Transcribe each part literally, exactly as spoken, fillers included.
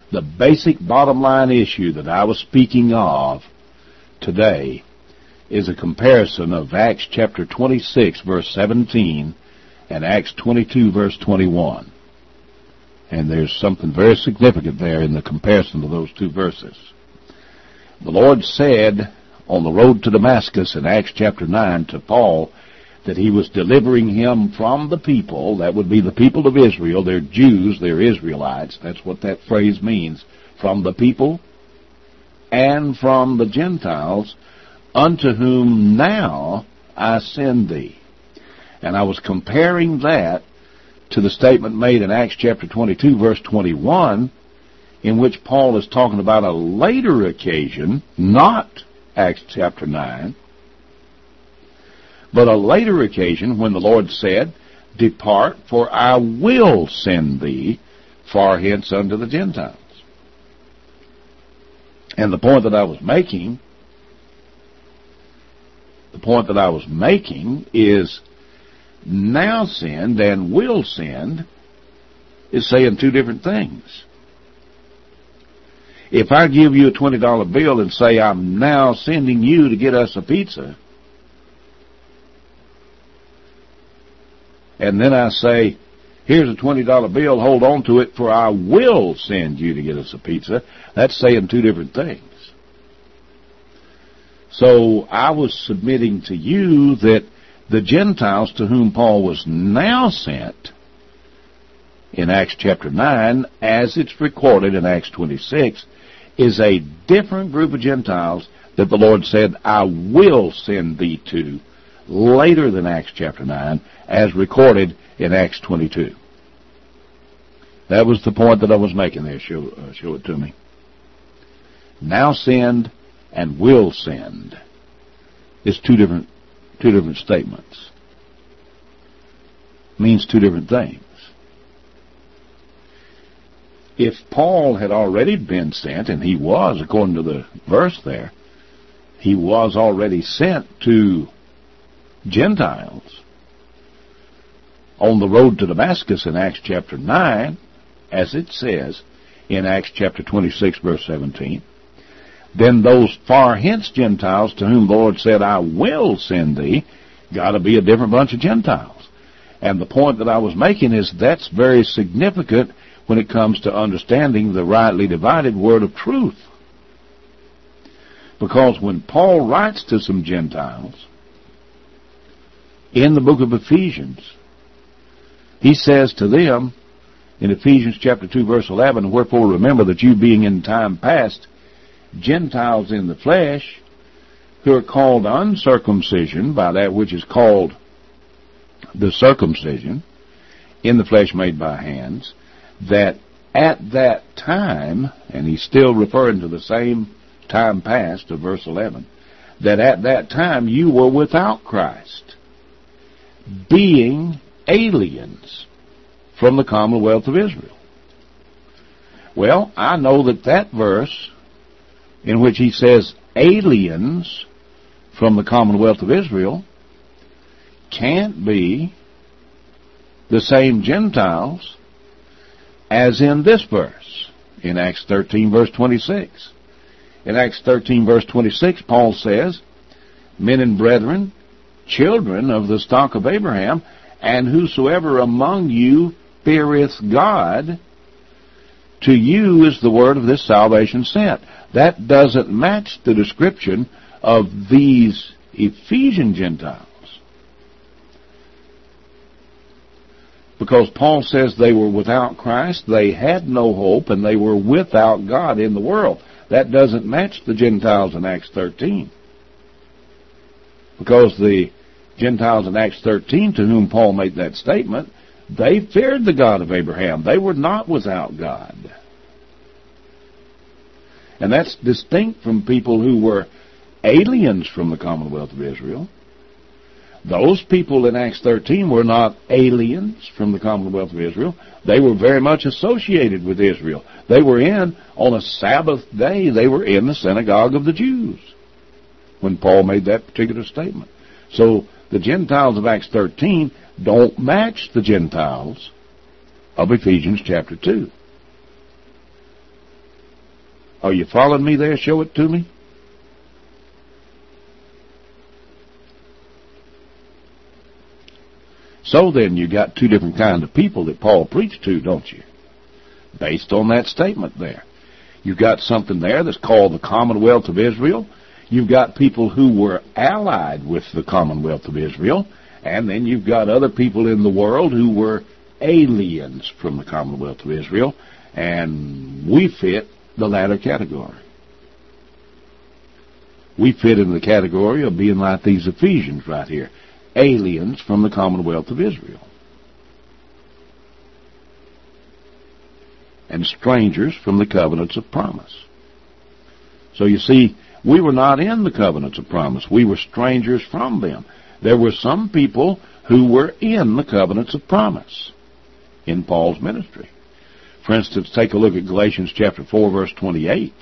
The basic bottom line issue that I was speaking of today is a comparison of Acts chapter twenty-six, verse seventeen, and Acts twenty-two, verse twenty-one. And there's something very significant there in the comparison of those two verses. The Lord said on the road to Damascus in Acts chapter nine to Paul that he was delivering him from the people, that would be the people of Israel, they're Jews, they're Israelites, that's what that phrase means, from the people and from the Gentiles, unto whom now I send thee. And I was comparing that to the statement made in Acts chapter twenty-two, verse twenty-one, in which Paul is talking about a later occasion, not Acts chapter nine, but a later occasion when the Lord said, Depart, for I will send thee far hence unto the Gentiles. And the point that I was making, the point that I was making is now send and will send is saying two different things. If I give you a twenty dollar bill and say, I'm now sending you to get us a pizza, and then I say, here's a twenty dollar bill, hold on to it, for I will send you to get us a pizza, that's saying two different things. So I was submitting to you that the Gentiles to whom Paul was now sent in Acts chapter nine, as it's recorded in Acts twenty-six, is a different group of Gentiles that the Lord said, I will send thee to, later than Acts chapter nine, as recorded in Acts twenty-two. That was the point that I was making there. Show, uh, show it to me. Now send and will send is two different two different statements. Means two different things. If Paul had already been sent, and he was, according to the verse there, he was already sent to Gentiles on the road to Damascus in Acts chapter nine, as it says in Acts chapter twenty-six, verse seventeen, then those far hence Gentiles to whom the Lord said, I will send thee, got to be a different bunch of Gentiles. And the point that I was making is that's very significant when it comes to understanding the rightly divided word of truth. Because when Paul writes to some Gentiles in the book of Ephesians, he says to them in Ephesians chapter two, verse eleven, wherefore remember that you being in time past Gentiles in the flesh, who are called uncircumcision by that which is called the circumcision in the flesh made by hands, that at that time, and he's still referring to the same time past of verse eleven, that at that time you were without Christ, being aliens from the commonwealth of Israel. Well, I know that that verse in which he says aliens from the commonwealth of Israel can't be the same Gentiles as in this verse, in Acts thirteen, verse twenty-six. In Acts thirteen, verse twenty-six, Paul says, men and brethren, children of the stock of Abraham, and whosoever among you feareth God, to you is the word of this salvation sent. That doesn't match the description of these Ephesian Gentiles. Because Paul says they were without Christ, they had no hope, and they were without God in the world. That doesn't match the Gentiles in Acts thirteen. Because the Gentiles in Acts thirteen, to whom Paul made that statement, they feared the God of Abraham. They were not without God. And that's distinct from people who were aliens from the commonwealth of Israel. Those people in Acts thirteen were not aliens from the commonwealth of Israel. They were very much associated with Israel. They were in, on a Sabbath day, they were in the synagogue of the Jews when Paul made that particular statement. So the Gentiles of Acts thirteen don't match the Gentiles of Ephesians chapter two. Are you following me there? Show it to me. So then you got two different kinds of people that Paul preached to, don't you? Based on that statement there. You've got something there that's called the Commonwealth of Israel. You've got people who were allied with the Commonwealth of Israel. And then you've got other people in the world who were aliens from the Commonwealth of Israel. And we fit the latter category. We fit in the category of being like these Ephesians right here. Aliens from the Commonwealth of Israel. And strangers from the covenants of promise. So you see, we were not in the covenants of promise. We were strangers from them. There were some people who were in the covenants of promise in Paul's ministry. For instance, take a look at Galatians chapter four, verse twenty-eight.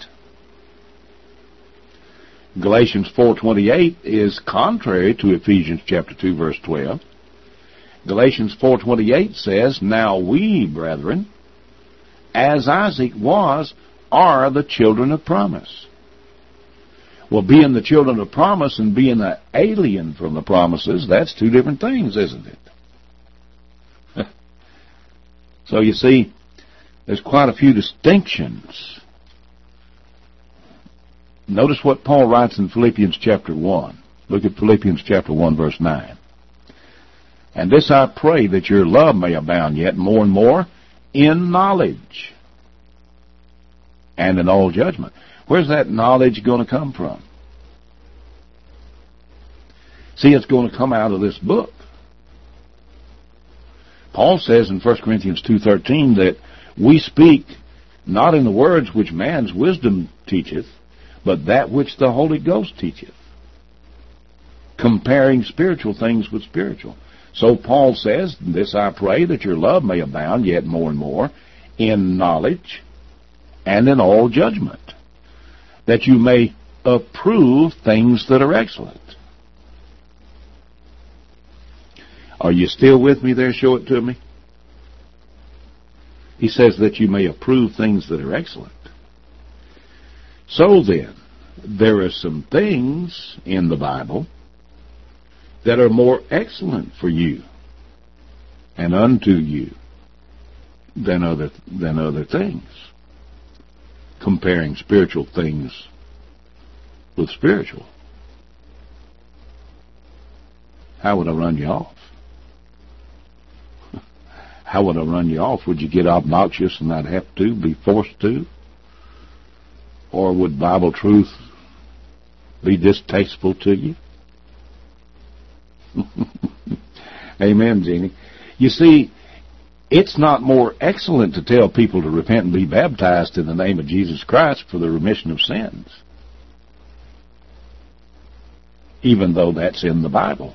Galatians four twenty-eight is contrary to Ephesians chapter two, verse twelve. Galatians four twenty-eight says, "Now we, brethren, as Isaac was, are the children of promise." Well, being the children of promise and being an alien from the promises, that's two different things, isn't it? So you see, there's quite a few distinctions. Notice what Paul writes in Philippians chapter one. Look at Philippians chapter one, verse nine. "And this I pray, that your love may abound yet more and more in knowledge and in all judgment." Where's that knowledge going to come from? See, it's going to come out of this book. Paul says in First Corinthians two thirteen that we speak not in the words which man's wisdom teacheth, but that which the Holy Ghost teacheth, comparing spiritual things with spiritual. So Paul says, "This I pray, that your love may abound yet more and more in knowledge and in all judgment, that you may approve things that are excellent." Are you still with me there? Show it to me. He says that you may approve things that are excellent. So then, there are some things in the Bible that are more excellent for you and unto you than other than other things. Comparing spiritual things with spiritual. How would I run you off? How would I run you off? Would you get obnoxious and I'd have to, be forced to? Or would Bible truth be distasteful to you? Amen, Jeannie. You see, it's not more excellent to tell people to repent and be baptized in the name of Jesus Christ for the remission of sins, even though that's in the Bible.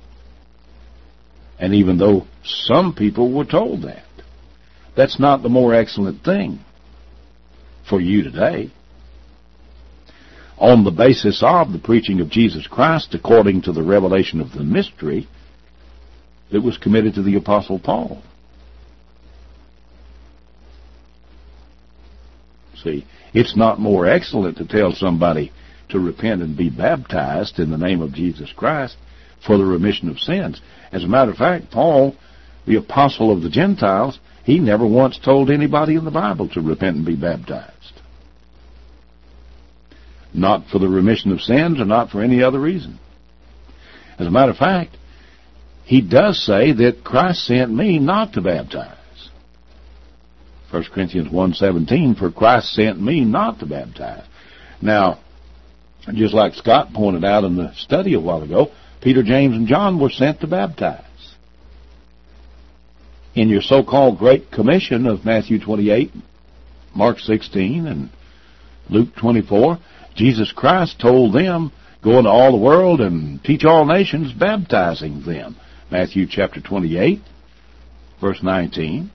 And even though some people were told that. That's not the more excellent thing for you today. On the basis of the preaching of Jesus Christ according to the revelation of the mystery that was committed to the Apostle Paul. See, it's not more excellent to tell somebody to repent and be baptized in the name of Jesus Christ for the remission of sins. As a matter of fact, Paul, the apostle of the Gentiles, he never once told anybody in the Bible to repent and be baptized. Not for the remission of sins or not for any other reason. As a matter of fact, he does say that Christ sent me not to baptize. First Corinthians one seventeen, for Christ sent me not to baptize. Now, just like Scott pointed out in the study a while ago, Peter, James, and John were sent to baptize. In your so-called Great Commission of Matthew twenty-eight, Mark sixteen, and Luke twenty-four, Jesus Christ told them, go into all the world and teach all nations, baptizing them. Matthew chapter twenty-eight, verse nineteen.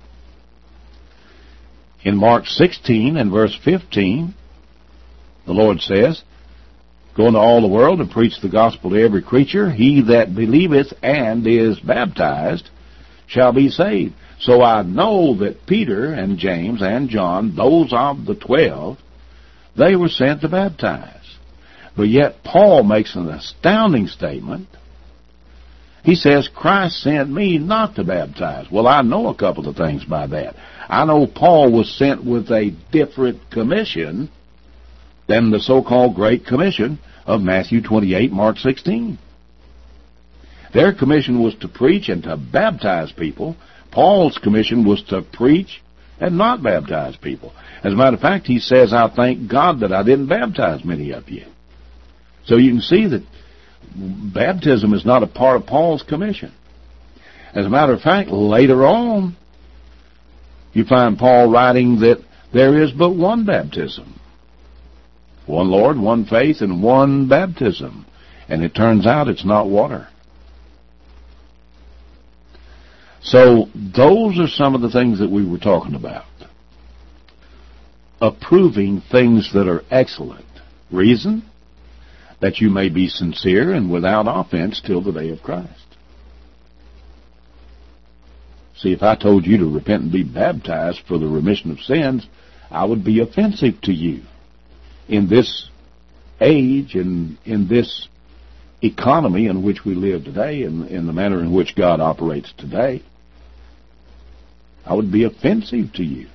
In Mark sixteen and verse fifteen, the Lord says, go into all the world and preach the gospel to every creature. He that believeth and is baptized shall be saved. So I know that Peter and James and John, those of the twelve, They were sent to baptize. But yet Paul makes an astounding statement. He says, Christ sent me not to baptize. Well, I know a couple of things by that. I know Paul was sent with a different commission than the so-called Great Commission of Matthew twenty-eight, Mark sixteen. Their commission was to preach and to baptize people. Paul's commission was to preach and not baptize people. As a matter of fact, he says, I thank God that I didn't baptize many of you. So you can see that baptism is not a part of Paul's commission. As a matter of fact, later on, you find Paul writing that there is but one baptism. One Lord, one faith, and one baptism. And it turns out it's not water. So those are some of the things that we were talking about. Approving things that are excellent. Reason? That you may be sincere and without offense till the day of Christ. See, if I told you to repent and be baptized for the remission of sins, I would be offensive to you. In this age and in this economy in which we live today, and in the manner in which God operates today, I would be offensive to you.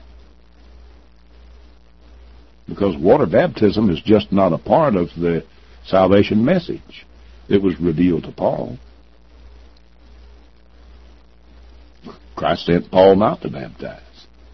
Because water baptism is just not a part of the salvation message that was revealed to Paul. Christ sent Paul not to baptize.